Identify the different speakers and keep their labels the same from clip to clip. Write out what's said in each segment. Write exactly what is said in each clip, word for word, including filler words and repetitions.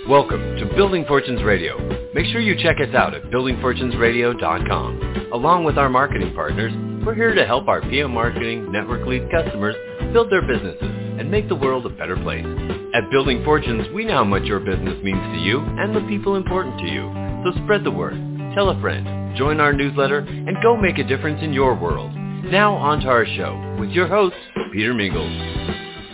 Speaker 1: Welcome to Building Fortunes Radio. Make sure you check us out at building fortunes radio dot com. Along with our marketing partners, we're here to help our P M Marketing Network Lead customers build their businesses and make the world a better place. At Building Fortunes, we know how much your business means to you and the people important to you. So spread the word, tell a friend, join our newsletter, and go make a difference in your world. Now on to our show with your host, Peter Mingles.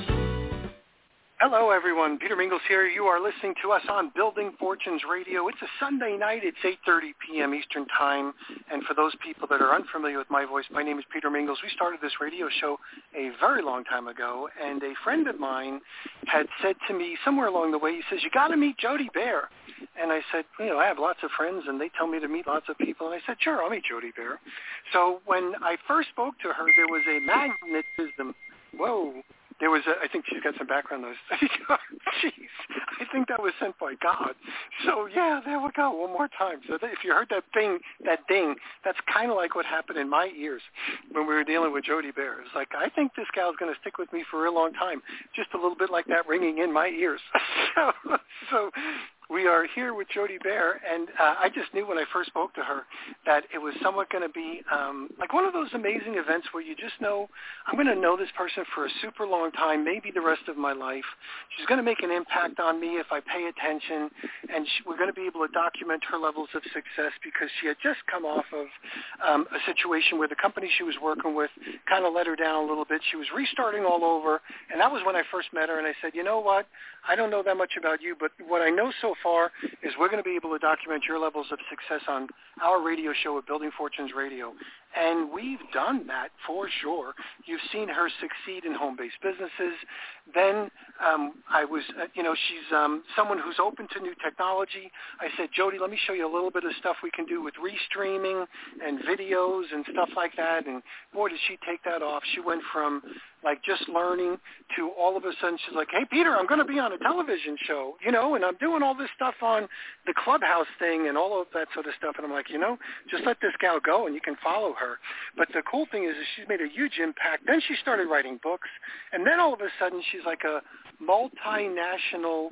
Speaker 2: Hello, everyone. Peter Mingles here. You are listening to us on Building Fortunes Radio. It's a Sunday night. It's eight thirty p.m. Eastern Time. And for those people that are unfamiliar with my voice, my name is Peter Mingles. We started this radio show a very long time ago, and a friend of mine had said to me somewhere along the way, he says, you got to meet Jody Bear. And I said, you know, I have lots of friends, and they tell me to meet lots of people. And I said, sure, I'll meet Jody Bear. So when I first spoke to her, there was a magnetism. Whoa. There was, a, I think she's got some background noise. Jeez, I think that was sent by God. So yeah, there we go, one more time. So if you heard that thing, that ding, that's kind of like what happened in my ears when we were dealing with Jody Bear. It's like, I think this gal's going to stick with me for a real long time. Just a little bit like that ringing in my ears. so, so we are here with Jody Bear, and uh, I just knew when I first spoke to her that it was somewhat going to be um, like one of those amazing events where you just know, I'm going to know this person for a super long time, maybe the rest of my life. She's going to make an impact on me if I pay attention, and she, we're going to be able to document her levels of success because she had just come off of um, a situation where the company she was working with kind of let her down a little bit. She was restarting all over, and that was when I first met her, and I said, you know what, I don't know that much about you, but what I know so far is we're going to be able to document your levels of success on our radio show at Building Fortunes Radio. And we've done that for sure. You've seen her succeed in home-based businesses. Then um, I was, uh, you know, she's um, someone who's open to new technology. I said, Jody, let me show you a little bit of stuff we can do with restreaming and videos and stuff like that. And boy, did she take that off. She went from like just learning to all of a sudden she's like, hey, Peter, I'm going to be on a television show, you know, and I'm doing all this stuff on the Clubhouse thing and all of that sort of stuff. And I'm like, you know, just let this gal go and you can follow her. But the cool thing is, is she's made a huge impact. Then she started writing books. And then all of a sudden she's like a multinational,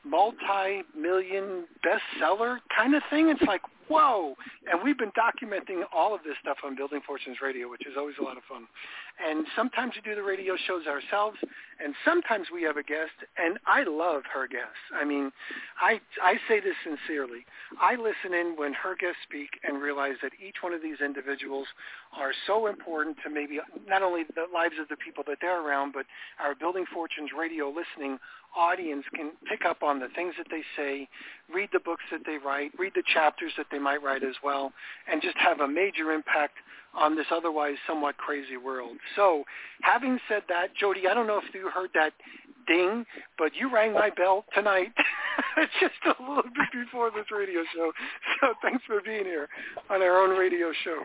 Speaker 2: multi-million bestseller kind of thing. It's like, whoa. And we've been documenting all of this stuff on Building Fortunes Radio, which is always a lot of fun. And sometimes we do the radio shows ourselves, and sometimes we have a guest, and I love her guests. I mean, I I say this sincerely. I listen in when her guests speak and realize that each one of these individuals are so important to maybe not only the lives of the people that they're around, but our Building Fortunes Radio listening audience can pick up on the things that they say, read the books that they write, read the chapters that they might write as well, and just have a major impact on this otherwise somewhat crazy world. So having said that, Jody, I don't know if you heard that ding, but you rang my bell tonight just a little bit before this radio show. So thanks for being here on our own radio show.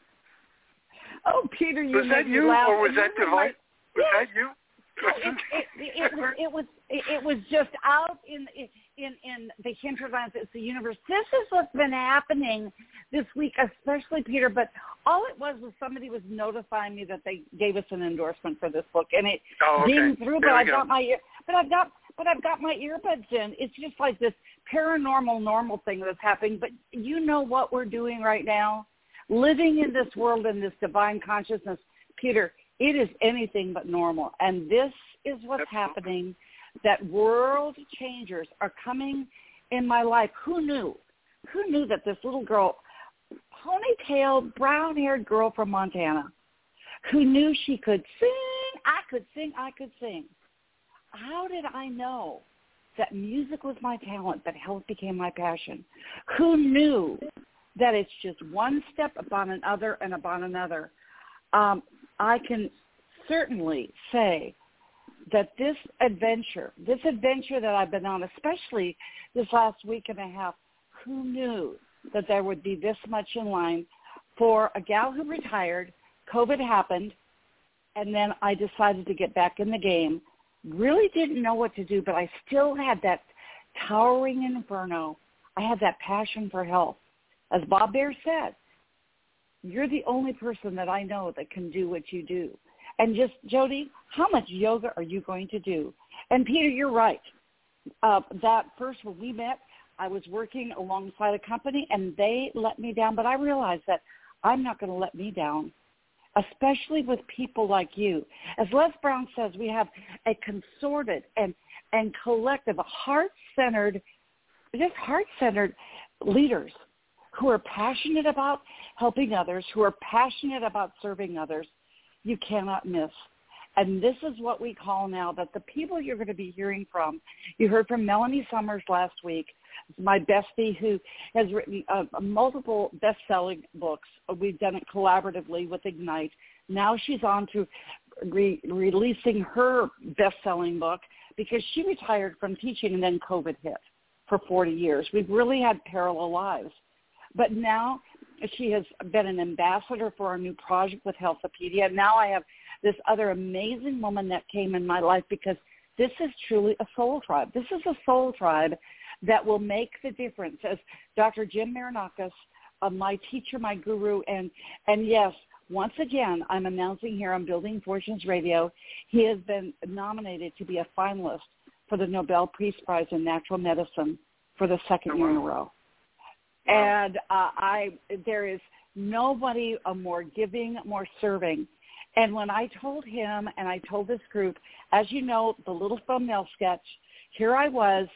Speaker 3: Oh, Peter, you
Speaker 2: was that you,
Speaker 3: laugh.
Speaker 2: or was that Divine? Was that you?
Speaker 3: It, it, it, was, it was it was just out in in in the hinterlands. It's the universe. This is what's been happening this week, especially Peter. But all it was was somebody was notifying me that they gave us an endorsement for this book, and it
Speaker 2: oh, okay.
Speaker 3: dinged through.
Speaker 2: There
Speaker 3: But I've
Speaker 2: go.
Speaker 3: got my ear. But I've got but I've got my earbuds in. It's just like this paranormal normal thing that's happening. But you know what we're doing right now? Living in this world in this divine consciousness, Peter. It is anything but normal. And this is what's happening, that world changers are coming in my life. Who knew? Who knew that this little girl, ponytailed, brown-haired girl from Montana, who knew she could sing, I could sing, I could sing. How did I know that music was my talent, that health became my passion? Who knew that it's just one step upon another and upon another? Um, I can certainly say that this adventure, this adventure that I've been on, especially this last week and a half, who knew that there would be this much in line for a gal who retired, COVID happened, and then I decided to get back in the game. Really didn't know what to do, but I still had that towering inferno. I had that passion for health. As Bob Bear said, you're the only person that I know that can do what you do. And just, Jody, how much yoga are you going to do? And Peter, you're right. uh, that first when we met, I was working alongside a company, and they let me down. But I realized that I'm not going to let me down, especially with people like you. As Les Brown says, we have a consorted and, and collective, heart-centered, just heart-centered leaders who are passionate about helping others, who are passionate about serving others. You cannot miss. And this is what we call now that the people you're going to be hearing from, you heard from Melanie Summers last week, my bestie who has written uh, multiple best-selling books. We've done it collaboratively with Ignite. Now she's on to re- releasing her best-selling book because she retired from teaching and then COVID hit for forty years. We've really had parallel lives. But now she has been an ambassador for our new project with Healthopedia. Now I have this other amazing woman that came in my life because this is truly a soul tribe. This is a soul tribe that will make the difference. As Doctor Jim Marinakis, uh, my teacher, my guru, and, and yes, once again, I'm announcing here on Building Fortunes Radio, he has been nominated to be a finalist for the Nobel Peace Prize in Natural Medicine for the second year in a row. And uh, I, there is nobody a more giving, more serving. And when I told him and I told this group, as you know, the little thumbnail sketch, here I was.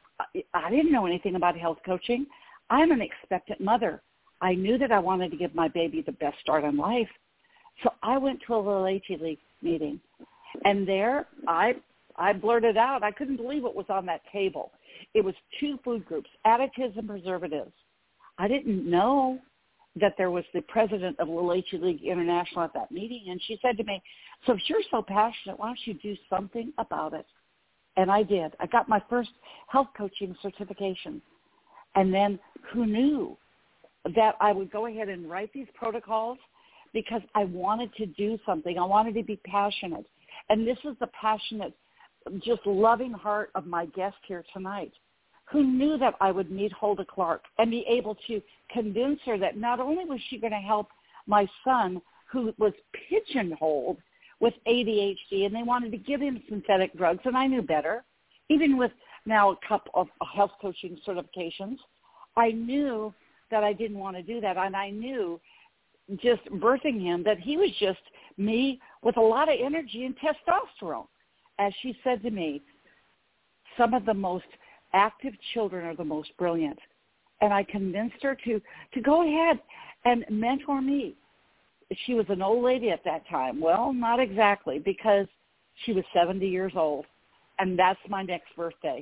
Speaker 3: I didn't know anything about health coaching. I'm an expectant mother. I knew that I wanted to give my baby the best start in life. So I went to a Leleche League meeting. And there I I blurted out, I couldn't believe what was on that table. It was two food groups, additives and preservatives. I didn't know that there was the president of Leleche League International at that meeting. And she said to me, so if you're so passionate, why don't you do something about it? And I did. I got my first health coaching certification. And then who knew that I would go ahead and write these protocols because I wanted to do something. I wanted to be passionate. And this is the passionate, just loving heart of my guest here tonight, who knew that I would meet Hulda Clark and be able to convince her that not only was she going to help my son, who was pigeonholed with A D H D, and they wanted to give him synthetic drugs, and I knew better. Even with now a couple of health coaching certifications, I knew that I didn't want to do that, and I knew just birthing him that he was just me with a lot of energy and testosterone. As she said to me, some of the most active children are the most brilliant. And I convinced her to, to go ahead and mentor me. She was an old lady at that time. Well, not exactly, because she was seventy years old, and that's my next birthday.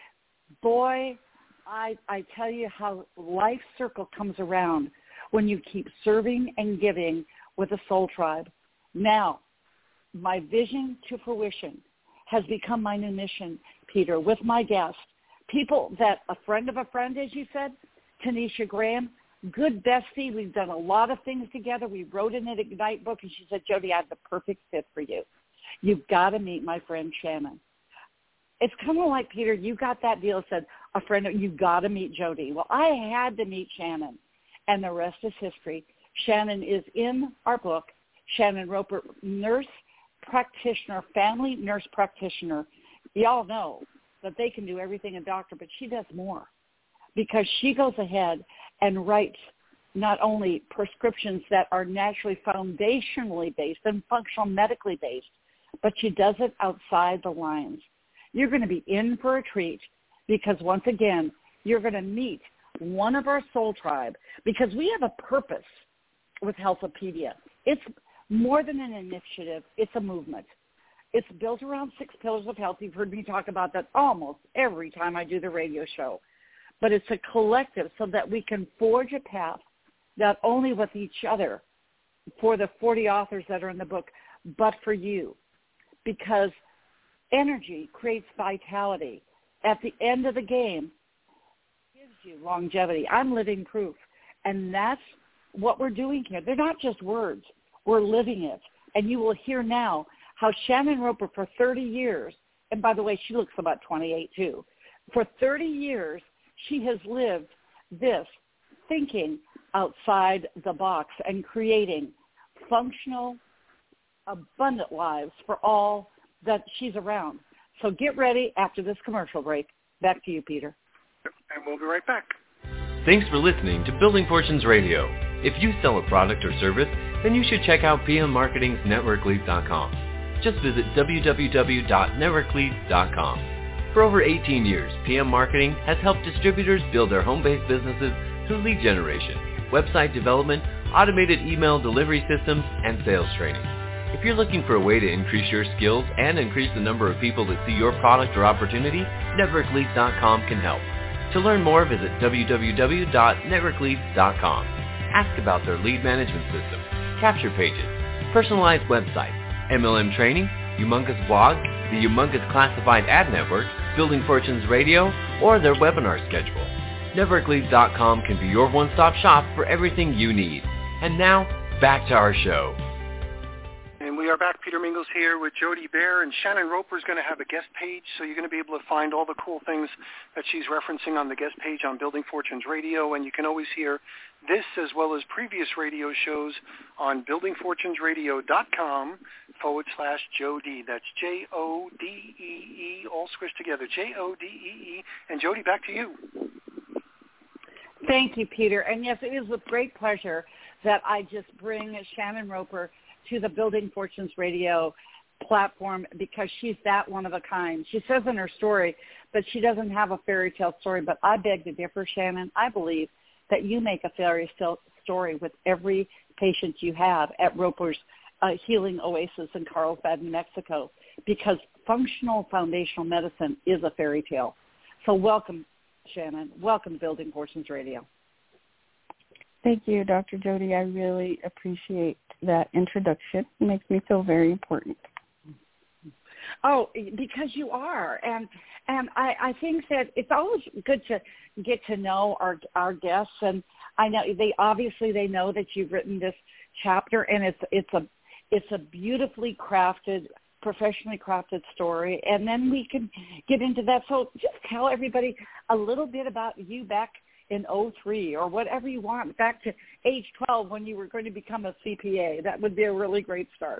Speaker 3: Boy, I, I tell you how life circle comes around when you keep serving and giving with a soul tribe. Now, my vision to fruition has become my new mission, Peter, with my guest. People that, a friend of a friend, as you said, Tanisha Graham, good bestie. We've done a lot of things together. We wrote in an Ignite book, and she said, Jody, I have the perfect fit for you. You've got to meet my friend Shannon. It's kind of like, Peter, you got that deal, said, a friend, you've got to meet Jody. Well, I had to meet Shannon, and the rest is history. Shannon is in our book. Shannon Roper, nurse practitioner, family nurse practitioner. Y'all know that they can do everything a doctor, but she does more because she goes ahead and writes not only prescriptions that are naturally foundationally based and functional medically based, but she does it outside the lines. You're going to be in for a treat because, once again, you're going to meet one of our soul tribe because we have a purpose with Healthopedia. It's more than an initiative. It's a movement. It's built around six pillars of health. You've heard me talk about that almost every time I do the radio show. But it's a collective so that we can forge a path not only with each other for the forty authors that are in the book, but for you. Because energy creates vitality. At the end of the game, it gives you longevity. I'm living proof. And that's what we're doing here. They're not just words. We're living it. And you will hear now how Shannon Roper for thirty years, and by the way, she looks about twenty-eight too, for thirty years, she has lived this, thinking outside the box and creating functional, abundant lives for all that she's around. So get ready after this commercial break. Back to you, Peter.
Speaker 2: And we'll be right back.
Speaker 1: Thanks for listening to Building Fortunes Radio. If you sell a product or service, then you should check out P M Marketing's Network Leads dot com. Just visit w w w dot network leads dot com. For over eighteen years, P M Marketing has helped distributors build their home-based businesses through lead generation, website development, automated email delivery systems, and sales training. If you're looking for a way to increase your skills and increase the number of people that see your product or opportunity, Network Leads dot com can help. To learn more, visit w w w dot network leads dot com. Ask about their lead management system, capture pages, personalized website, M L M training, Humongous blog, the Humongous Classified Ad Network, Building Fortunes Radio, or their webinar schedule. Network Leads dot com can be your one-stop shop for everything you need. And now, back to our show.
Speaker 2: And we are back. Peter Mingles here with Jody Bear, and Shannon Roper is going to have a guest page, so you're going to be able to find all the cool things that she's referencing on the guest page on Building Fortunes Radio, and you can always hear this as well as previous radio shows on building fortunes radio dot com forward slash Jody. That's J O D E E, all squished together, J O D E E. And Jody, back to you.
Speaker 3: Thank you, Peter. And yes, it is with great pleasure that I just bring Shannon Roper to the Building Fortunes Radio platform because she's that one of a kind. She says in her story that she doesn't have a fairy tale story, but I beg to differ, Shannon. I believe that you make a fairy tale story with every patient you have at Roper's uh, Healing Oasis in Carlsbad, New Mexico, because functional foundational medicine is a fairy tale. So welcome, Shannon. Welcome to Building Fortunes Radio.
Speaker 4: Thank you, Doctor Jody. I really appreciate that introduction. It makes me feel very important.
Speaker 3: Oh, because you are. And and I, I think that it's always good to get to know our our guests. And I know they obviously they know that you've written this chapter, and it's it's a it's a beautifully crafted, professionally crafted story. And then we can get into that. So just tell everybody a little bit about you back in oh three or whatever you want, back to age twelve when you were going to become a C P A. That would be a really great start.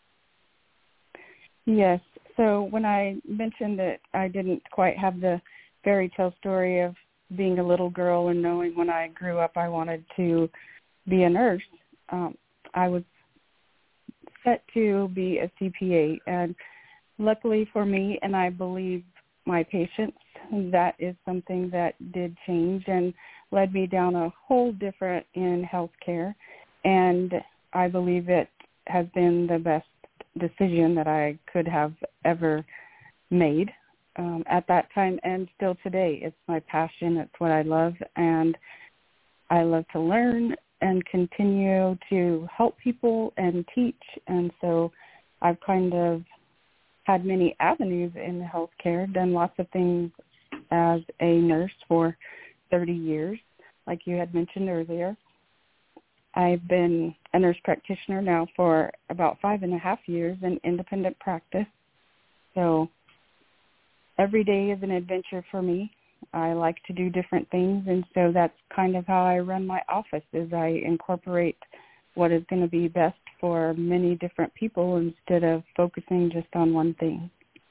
Speaker 4: Yes. So when I mentioned that I didn't quite have the fairy tale story of being a little girl and knowing when I grew up I wanted to be a nurse, um, I was set to be a C P A. And luckily for me, and I believe my patients, that is something that did change and led me down a whole different in healthcare. And I believe it has been the best decision that I could have ever made um, at that time and still today. It's my passion. It's what I love. And I love to learn and continue to help people and teach. And so I've kind of had many avenues in healthcare, done lots of things as a nurse for thirty years, like you had mentioned earlier. I've been a nurse practitioner now for about five and a half years in independent practice. So every day is an adventure for me. I like to do different things, and so that's kind of how I run my office, is I incorporate what is going to be best for many different people instead of focusing just on one thing.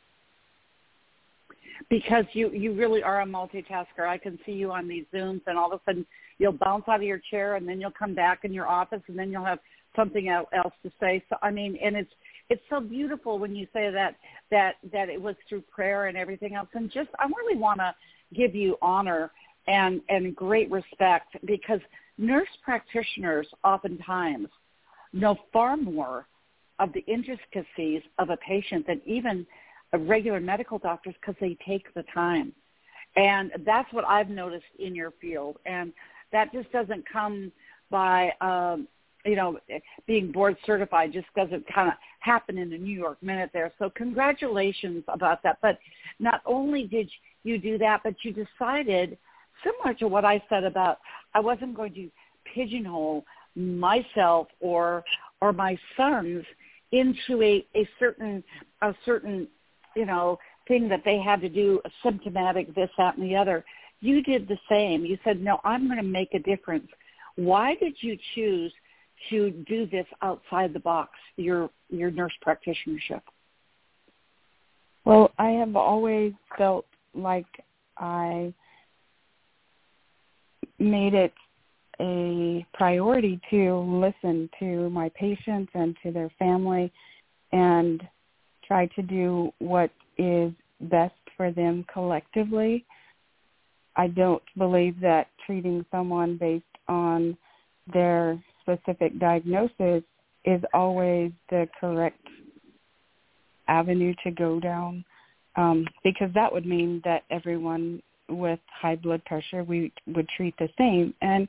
Speaker 3: Because you, you really are a multitasker. I can see you on these Zooms, and all of a sudden you'll bounce out of your chair, and then you'll come back in your office, and then you'll have something else to say. So I mean, and it's it's so beautiful when you say that that that it was through prayer and everything else. And just I really want to give you honor and and great respect, because nurse practitioners oftentimes know far more of the intricacies of a patient than even regular medical doctors, because they take the time. And that's what I've noticed in your field. And that just doesn't come by, um, you know, being board certified. Just doesn't kind of happen in a New York minute there. So congratulations about that. But not only did you do that, but you decided, similar to what I said about, I wasn't going to pigeonhole myself or or my sons into a, a certain a certain you know, thing that they had to do, a symptomatic this, that, and the other. You did the same. You said, no, I'm going to make a difference. Why did you choose to do this outside the box, your your nurse practitionership?
Speaker 4: Well, I have always felt like I made it a priority to listen to my patients and to their family and try to do what is best for them collectively. I don't believe that treating someone based on their specific diagnosis is always the correct avenue to go down, um, because that would mean that everyone with high blood pressure we would treat the same, and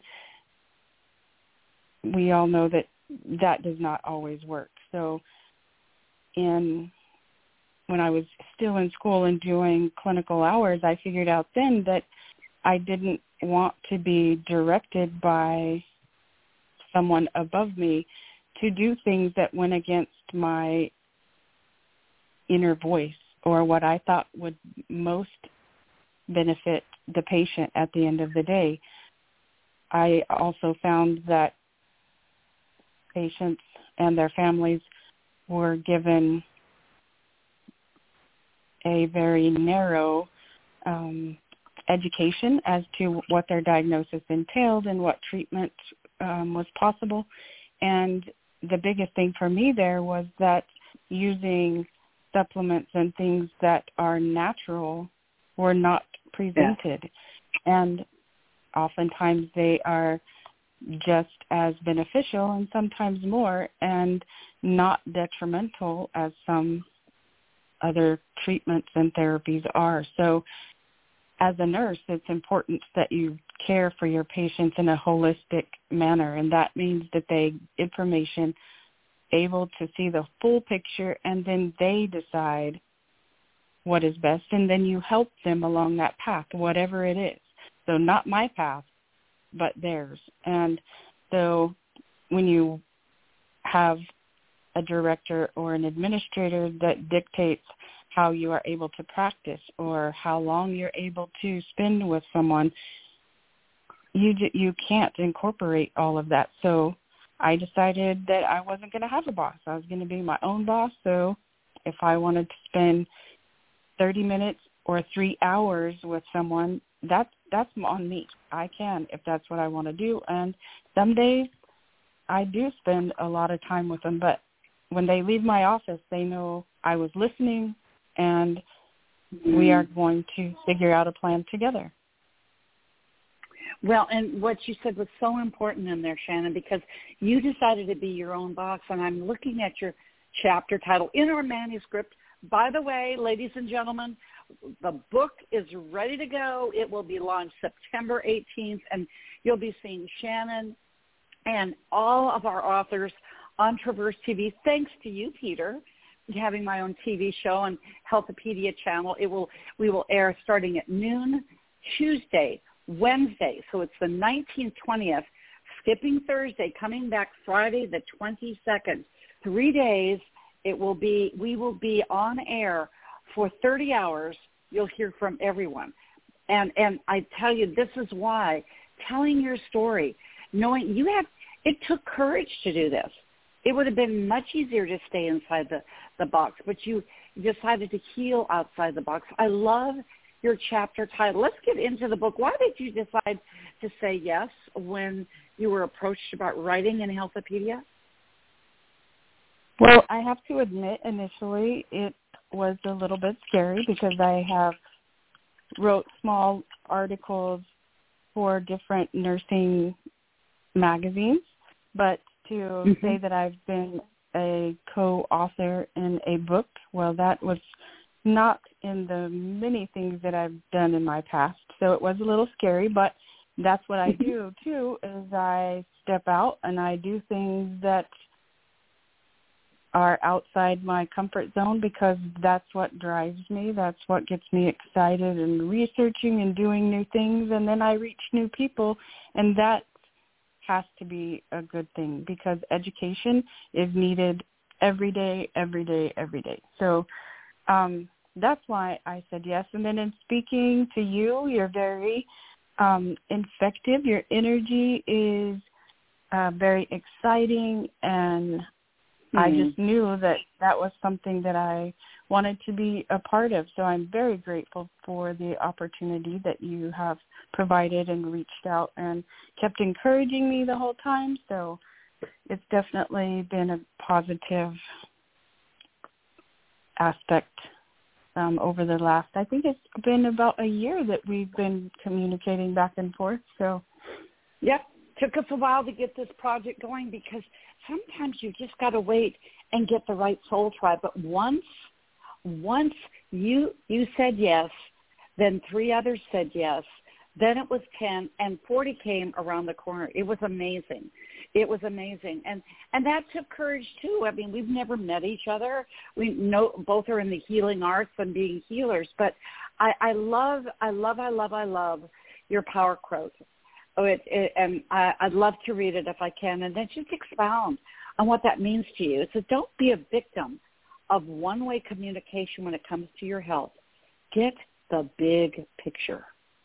Speaker 4: we all know that that does not always work. So in when I was still in school and doing clinical hours, I figured out then that I didn't want to be directed by someone above me to do things that went against my inner voice or what I thought would most benefit the patient at the end of the day. I also found that patients and their families were given a very narrow um, education as to what their diagnosis entailed and what treatment um, was possible. And the biggest thing for me there was that using supplements and things that are natural were not presented. Yeah. And oftentimes they are just as beneficial and sometimes more, and not detrimental as some other treatments and therapies are. So as a nurse, it's important that you care for your patients in a holistic manner, and that means that they information able to see the full picture, and then they decide what is best, and then you help them along that path, whatever it is. So not my path, but theirs. And so when you have a director or an administrator that dictates how you are able to practice or how long you're able to spend with someone, you you can't incorporate all of that. So I decided that I wasn't going to have a boss. I was going to be my own boss. So if I wanted to spend thirty minutes or three hours with someone, that's that's on me. I can if that's what I want to do. And some days I do spend a lot of time with them, but when they leave my office, they know I was listening, and mm-hmm. we are going to figure out a plan together.
Speaker 3: Well, and what you said was so important in there, Shannon, because you decided to be your own boss, and I'm looking at your chapter title in our manuscript. By the way, ladies and gentlemen, the book is ready to go. It will be launched September eighteenth, and you'll be seeing Shannon and all of our authors on Traverse T V. Thanks to you, Peter, having my own T V show on Healthopedia channel. It will we will air starting at noon Tuesday, Wednesday. So it's the nineteenth, twentieth, skipping Thursday, coming back Friday the twenty-second. Three days. It will be, we will be on air for thirty hours. You'll hear from everyone. And and I tell you, this is why telling your story, knowing you have, it took courage to do this. It would have been much easier to stay inside the, the box, but you decided to heal outside the box. I love your chapter title. Let's get into the book. Why did you decide to say yes when you were approached about writing in Healthopedia?
Speaker 4: Well, I have to admit, initially it was a little bit scary because I have wrote small articles for different nursing magazines, but to mm-hmm. say that I've been a co-author in a book, well, that was not in the many things that I've done in my past. So it was a little scary, but that's what I do, too, is I step out and I do things that are outside my comfort zone because that's what drives me. That's what gets me excited and researching and doing new things. And then I reach new people, and that has to be a good thing because education is needed every day, every day, every day. So um, that's why I said yes. And then in speaking to you, you're very um, infective. Your energy is uh, very exciting, and I just knew that that was something that I wanted to be a part of. So I'm very grateful for the opportunity that you have provided and reached out and kept encouraging me the whole time. So it's definitely been a positive aspect um, over the last, I think it's been about a year that we've been communicating back and forth. So,
Speaker 3: yep, took us a while to get this project going because sometimes you just got to wait and get the right soul tribe. But once, once you you said yes, then three others said yes. Then it was ten, and forty came around the corner. It was amazing. It was amazing. And and that took courage, too. I mean, we've never met each other. We know both are in the healing arts and being healers. But I, I love, I love, I love, I love your power quote. Oh, it, it, and I, I'd love to read it if I can. And then just expound on what that means to you. So don't be a victim of one-way communication when it comes to your health. Get the big picture.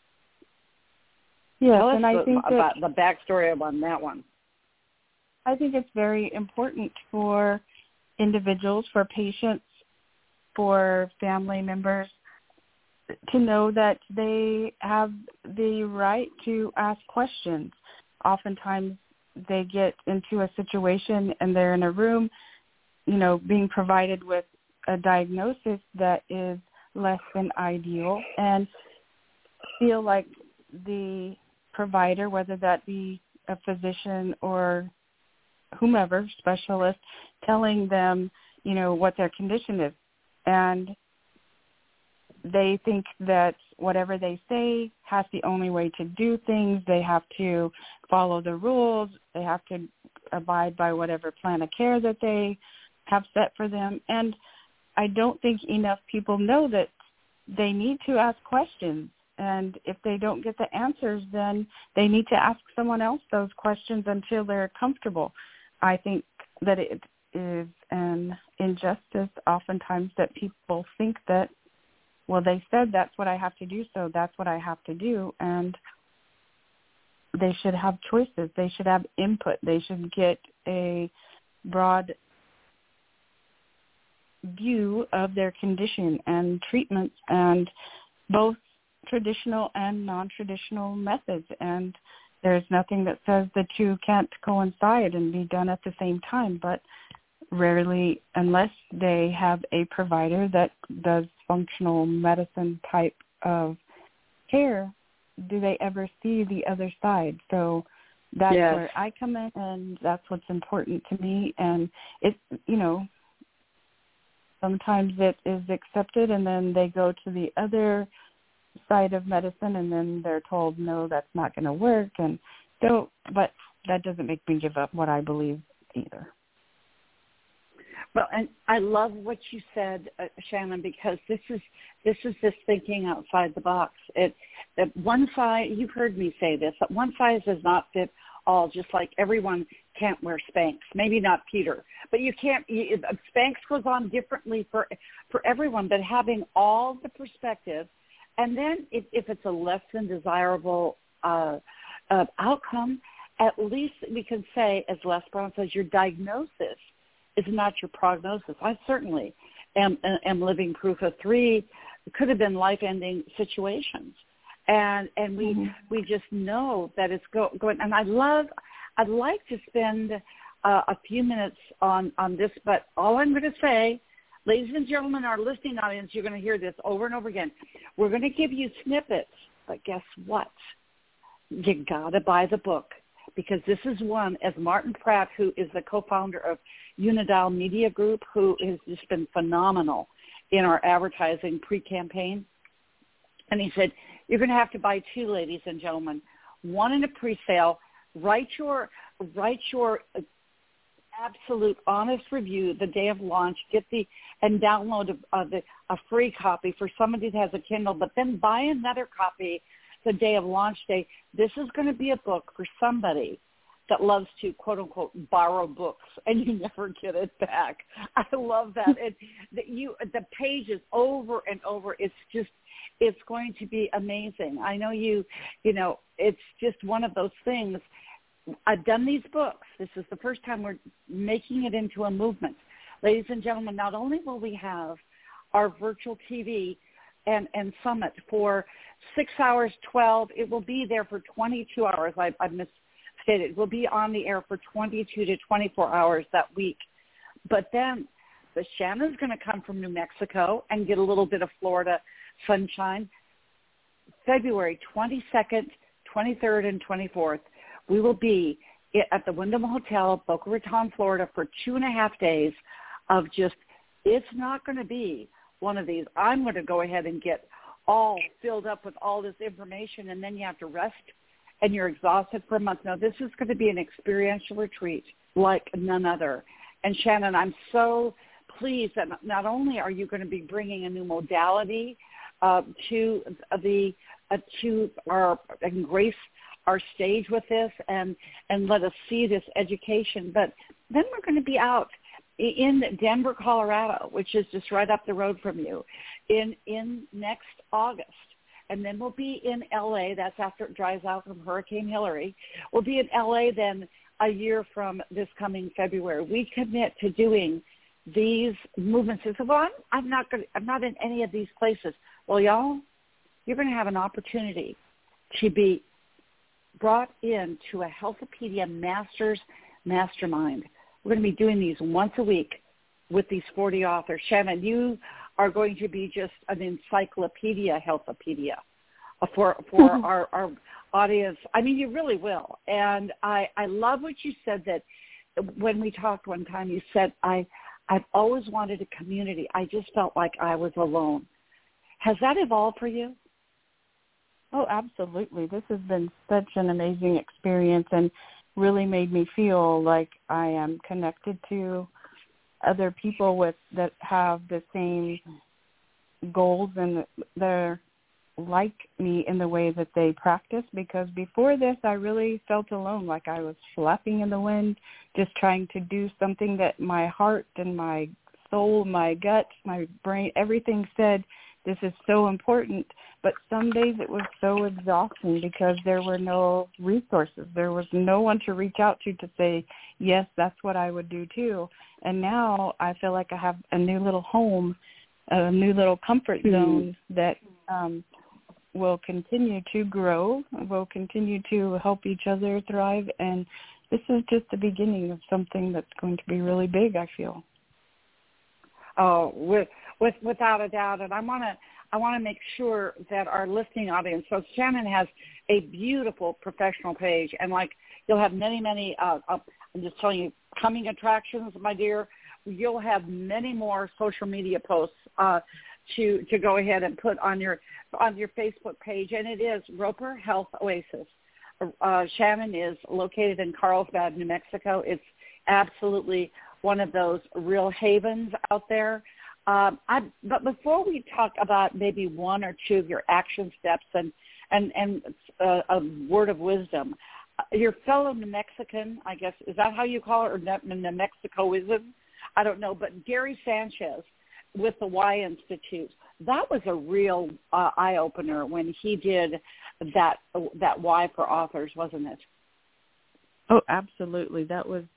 Speaker 4: Yes,
Speaker 3: Tell us
Speaker 4: and I
Speaker 3: the,
Speaker 4: think
Speaker 3: about
Speaker 4: that,
Speaker 3: the backstory on that one.
Speaker 4: I think it's very important for individuals, for patients, for family members to know that they have the right to ask questions. Oftentimes they get into a situation and they're in a room, you know, being provided with a diagnosis that is less than ideal and feel like the provider, whether that be a physician or whomever, specialist, telling them, you know, what their condition is. And they think that whatever they say has the only way to do things. They have to follow the rules. They have to abide by whatever plan of care that they have set for them. And I don't think enough people know that they need to ask questions. And if they don't get the answers, then they need to ask someone else those questions until they're comfortable. I think that it is an injustice oftentimes that people think that, well, they said that's what I have to do, so that's what I have to do. And they should have choices. They should have input. They should get a broad view of their condition and treatments and both traditional and non-traditional methods. And there's nothing that says the two can't coincide and be done at the same time, but rarely, unless they have a provider that does functional medicine type of care, do they ever see the other side. So that's yes. where I come in, and that's what's important to me. And it, you know, sometimes it is accepted, and then they go to the other side of medicine, and then they're told, no, that's not going to work. And so, but that doesn't make me give up what I believe either.
Speaker 3: Well, and I love what you said, uh, Shannon, because this is this is this thinking outside the box. It, it one size, you've heard me say this, that one size does not fit all. Just like everyone can't wear Spanx, maybe not Peter, but you can't. You, Spanx goes on differently for for everyone. But having all the perspective, and then if, if it's a less than desirable uh, uh, outcome, at least we can say, as Les Brown says, your diagnosis is not your prognosis. I certainly am, am living proof of three. It could have been life-ending situations, and and we mm-hmm. we just know that it's go, going. And I love. I'd like to spend uh, a few minutes on on this, but all I'm going to say, ladies and gentlemen, our listening audience, you're going to hear this over and over again. We're going to give you snippets, but guess what? You got to buy the book. Because this is one, as Martin Pratt, who is the co-founder of Unidial Media Group, who has just been phenomenal in our advertising pre-campaign. And he said, you're going to have to buy two, ladies and gentlemen, one in a pre-sale. Write your, write your absolute honest review the day of launch. Get the and download a, a, a free copy for somebody that has a Kindle, but then buy another copy the day of launch day. This is going to be a book for somebody that loves to, quote unquote, borrow books and you never get it back. I love that. It, that you, the pages over and over, it's just, it's going to be amazing. I know you, you know, it's just one of those things. I've done these books. This is the first time we're making it into a movement. Ladies and gentlemen, not only will we have our virtual T V and, and summit for six hours, twelve. It will be there for twenty-two hours. I, I misstated. It will be on the air for twenty-two to twenty-four hours that week. But then the Shannon's going to come from New Mexico and get a little bit of Florida sunshine. February twenty-second, twenty-third, and twenty-fourth, we will be at the Wyndham Hotel, Boca Raton, Florida, for two and a half days of just, it's not going to be one of these. I'm going to go ahead and get all filled up with all this information, and then you have to rest, and you're exhausted for a month. No, this is going to be an experiential retreat like none other. And Shannon, I'm so pleased that not only are you going to be bringing a new modality uh, to the uh, to our and grace our stage with this and and let us see this education, but then we're going to be out in Denver, Colorado, which is just right up the road from you, in in next August. And then we'll be in L A. That's after it dries out from Hurricane Hillary. We'll be in L A then a year from this coming February. We commit to doing these movements. So, well, I'm, I'm not going. I'm not in any of these places. Well, y'all, you're going to have an opportunity to be brought into a Healthopedia Masters Mastermind. We're going to be doing these once a week with these forty authors. Shannon, you are going to be just an encyclopedia, Healthopedia for for our, our audience. I mean, you really will. And I, I love what you said, that when we talked one time, you said, I, I've always wanted a community. I just felt like I was alone. Has that evolved for you?
Speaker 4: Oh, absolutely. This has been such an amazing experience and really made me feel like I am connected to other people with that have the same goals and they're like me in the way that they practice, because before this I really felt alone, like I was flapping in the wind, just trying to do something that my heart and my soul, my gut, my brain, everything said, this is so important. But some days it was so exhausting because there were no resources. There was no one to reach out to to say, yes, that's what I would do too. And now I feel like I have a new little home, a new little comfort zone mm-hmm. that um, will continue to grow, will continue to help each other thrive. And this is just the beginning of something that's going to be really big, I feel.
Speaker 3: Oh, with, with, without a doubt. And I want to I want to make sure that our listening audience, so Shannon has a beautiful professional page, and like you'll have many, many, uh, uh, I'm just telling you, coming attractions, my dear, you'll have many more social media posts uh, to to go ahead and put on your on your Facebook page, and it is Roper Health Oasis. Uh, Shannon is located in Carlsbad, New Mexico. It's absolutely one of those real havens out there. Um, I, but before we talk about maybe one or two of your action steps and and and uh, a word of wisdom, your fellow New Mexican, I guess, is that how you call it, or New Mexicoism? I don't know, but Gary Sanchez with the Y Institute, that was a real uh, eye-opener when he did that that Y for authors, wasn't it?
Speaker 4: Oh, absolutely. That was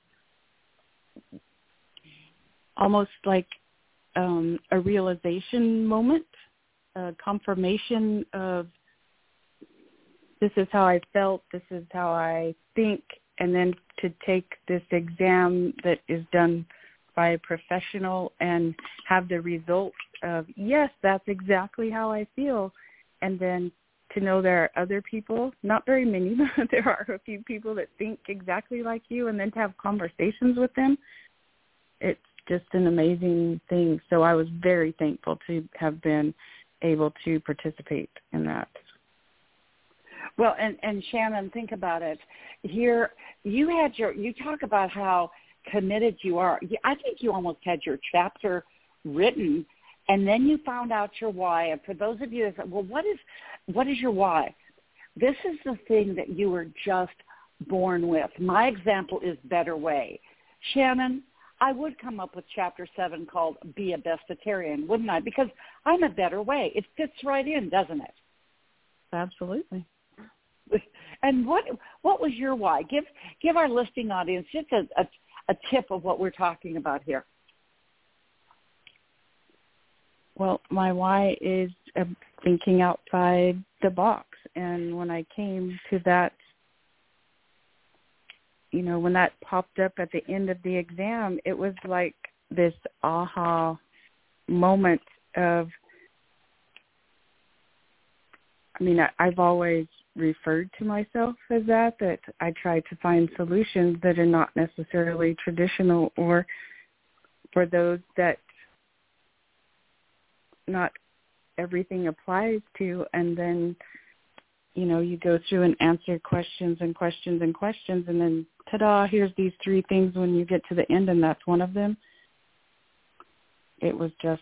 Speaker 4: almost like um, a realization moment, a confirmation of this is how I felt, this is how I think, and then to take this exam that is done by a professional and have the result of, yes, that's exactly how I feel, and then to know there are other people, not very many, but there are a few people that think exactly like you, and then to have conversations with them, it's just an amazing thing. So I was very thankful to have been able to participate in that.
Speaker 3: Well, and, and Shannon, think about it. Here, you had your, you talk about how committed you are. I think you almost had your chapter written, and then you found out your why. And for those of you that said, well, what is, what is your why? This is the thing that you were just born with. My example is Better Way. Shannon, I would come up with chapter seven called Be a Bestitarian, wouldn't I? Because I'm a better way. It fits right in, doesn't it?
Speaker 4: Absolutely.
Speaker 3: And what what was your why? Give give our listening audience just a, a, a tip of what we're talking about here.
Speaker 4: Well, my why is uh, thinking outside the box. And when I came to that, you know, when that popped up at the end of the exam, it was like this aha moment of, I mean, I, I've always referred to myself as that, that I try to find solutions that are not necessarily traditional or for those that not everything applies to, and then, you know, you go through and answer questions and questions and questions, and then, ta-da, here's these three things when you get to the end, and that's one of them. It was just,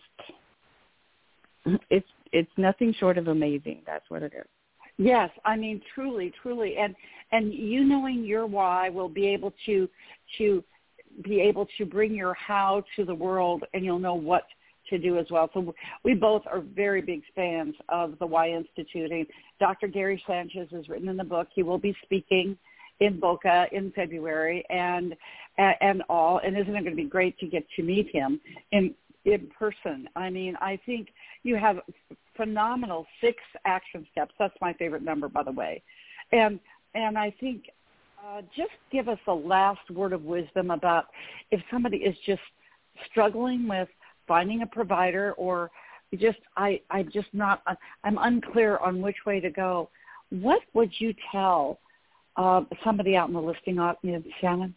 Speaker 4: it's it's nothing short of amazing. That's what it is.
Speaker 3: Yes, I mean, truly, truly. And and you knowing your why will be able to to be able to bring your how to the world, and you'll know what to do as well. So we both are very big fans of the Why Institute. And Doctor Gary Sanchez has written in the book. He will be speaking in Boca in February and and all. And isn't it going to be great to get to meet him in in person? I mean, I think you have phenomenal six action steps. That's my favorite number, by the way. And and I think uh, just give us a last word of wisdom about if somebody is just struggling with finding a provider, or just I I just not I'm unclear on which way to go. What would you tell uh, somebody out in the listing audience, Shannon?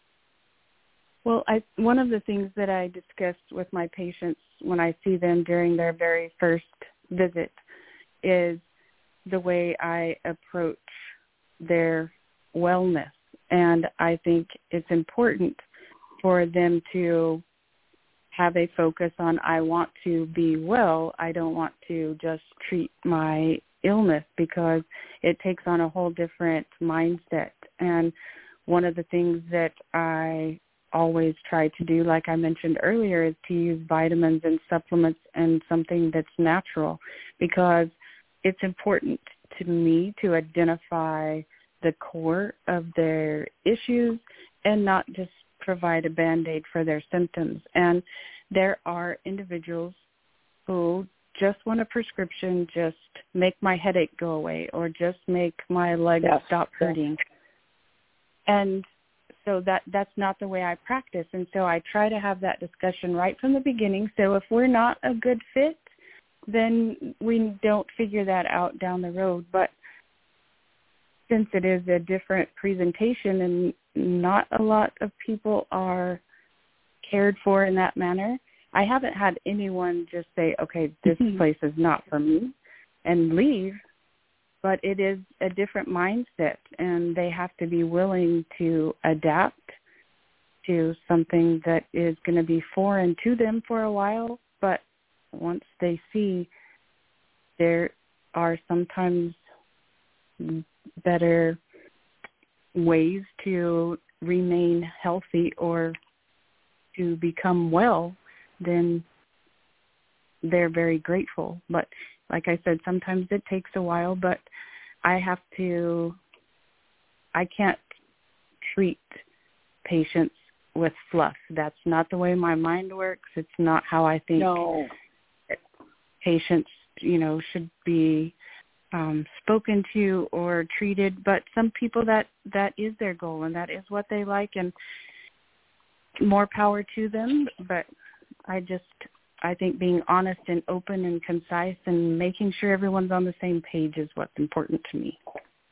Speaker 4: Well, I, one of the things that I discuss with my patients when I see them during their very first visit is the way I approach their wellness. And I think it's important for them to have a focus on, I want to be well. I don't want to just treat my illness, because it takes on a whole different mindset. And one of the things that I always try to do, like I mentioned earlier, is to use vitamins and supplements and something that's natural, because it's important to me to identify the core of their issues and not just provide a Band-Aid for their symptoms. And there are individuals who just want a prescription, just make my headache go away, or just make my legs yes. stop hurting. Yes. And so that that's not the way I practice. And so I try to have that discussion right from the beginning. So if we're not a good fit, then we don't figure that out down the road. But since it is a different presentation and not a lot of people are cared for in that manner, I haven't had anyone just say, okay, this mm-hmm. place is not for me and leave. But it is a different mindset, and they have to be willing to adapt to something that is going to be foreign to them for a while. But once they see there are sometimes better ways to remain healthy or to become well, then they're very grateful. But like I said, sometimes it takes a while, but I have to, I can't treat patients with fluff. That's not the way my mind works. It's not how I think
Speaker 3: no.
Speaker 4: patients, you know, should be um, spoken to or treated. But some people, that, that is their goal, and that is what they like, and more power to them. But I just... I think being honest and open and concise and making sure everyone's on the same page is what's important to me.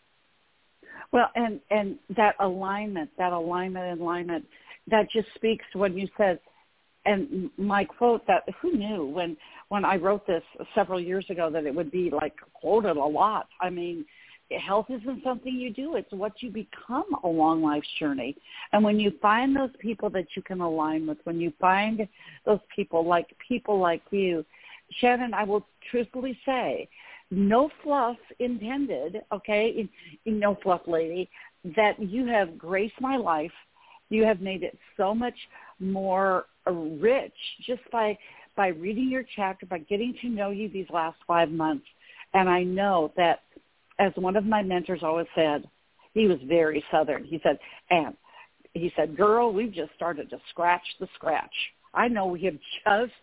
Speaker 3: Well, and, and that alignment, that alignment and alignment, that just speaks to what you said. And my quote that, who knew when, when I wrote this several years ago that it would be like quoted a lot. I mean, health isn't something you do. It's what you become along life's journey. And when you find those people that you can align with, when you find those people like people like you, Shannon, I will truthfully say, no fluff intended, okay, in, in no fluff lady, that you have graced my life. You have made it so much more rich just by, by reading your chapter, by getting to know you these last five months. And I know that, as one of my mentors always said, he was very Southern. He said, and he said, girl, we've just started to scratch the scratch. I know we have just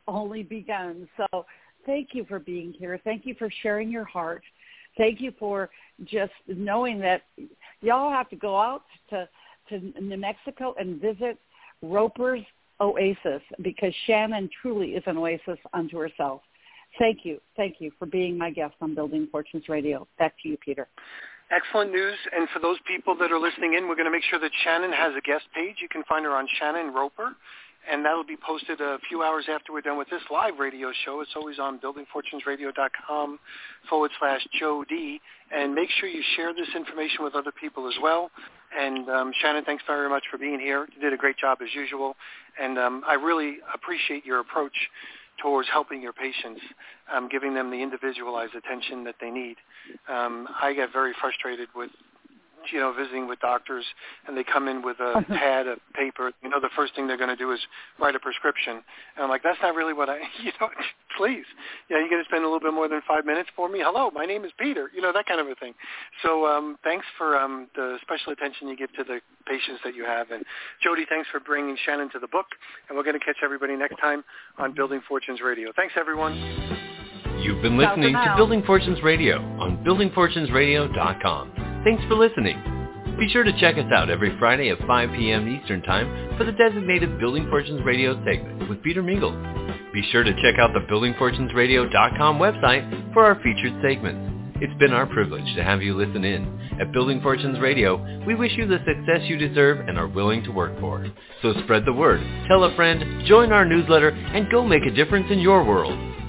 Speaker 3: only begun. So thank you for being here. Thank you for sharing your heart. Thank you for just knowing that y'all have to go out to, to New Mexico and visit Roper's Oasis, because Shannon truly is an oasis unto herself. Thank you. Thank you for being my guest on Building Fortunes Radio. Back to you, Peter.
Speaker 2: Excellent news. And for those people that are listening in, we're going to make sure that Shannon has a guest page. You can find her on Shannon Roper, and that will be posted a few hours after we're done with this live radio show. It's always on buildingfortunesradio.com forward slash Joe D. And make sure you share this information with other people as well. And um, Shannon, thanks very much for being here. You did a great job as usual. And um, I really appreciate your approach towards helping your patients, um, giving them the individualized attention that they need. Um, I get very frustrated with, you know, visiting with doctors, and they come in with a pad of paper. You know, the first thing they're going to do is write a prescription. And I'm like, that's not really what I, you know, please. You know, you're going to spend a little bit more than five minutes for me? Hello, my name is Peter. You know, that kind of a thing. So um, thanks for um, the special attention you give to the patients that you have. And Jody, thanks for bringing Shannon to the book. And we're going to catch everybody next time on Building Fortunes Radio. Thanks, everyone.
Speaker 1: You've been listening to Building Fortunes Radio on building fortunes radio dot com. Thanks for listening. Be sure to check us out every Friday at five p.m. Eastern Time for the designated Building Fortunes Radio segment with Peter Mingles. Be sure to check out the building fortunes radio dot com website for our featured segments. It's been our privilege to have you listen in. At Building Fortunes Radio, we wish you the success you deserve and are willing to work for. So spread the word, tell a friend, join our newsletter, and go make a difference in your world.